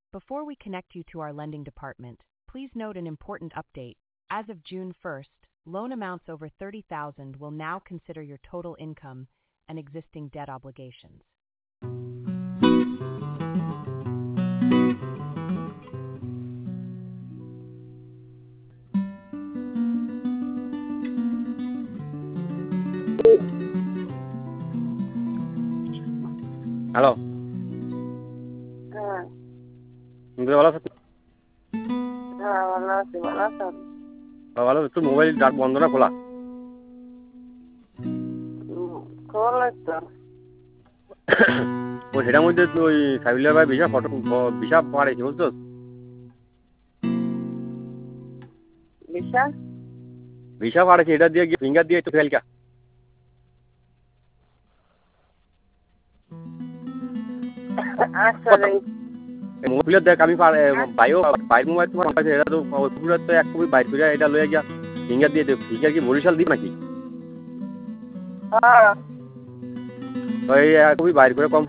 Before we connect you to our lending department, please note an important update. As of June 1st, loan amounts over $30,000 will now consider your total income and existing debt obligations. Hello, হ্যাঁ, তুমি ভালো আছো? হ্যাঁ, ভালো আছি, ভালো আছেন? ভালো আছো? তোর মোবাইল ডাক বন্ধ না খোলা? খোলাই তো। ওই সেটার মধ্যে ওই সাইবুল্লাহ ভাই ভিসা পাড়াইছে বুঝছো? বিশা? ভিসা পাড়াইছে, এটা দিয়ে গিয়ে ফিঙ্গার দিয়ে একটু ফেলকা আসলে মোবাইলের দেখ আমি বাইর মোবাইল তোমার আছে, এটা তো ওইগুলো তো এক কপি বাইর করে এটা লয়ে গিয়া ফিঙ্গার দিয়ে দেব। ফিঙ্গার কি বরিশাল দিব নাকি? হ্যাঁ ওই এক কপি বাইর করে কম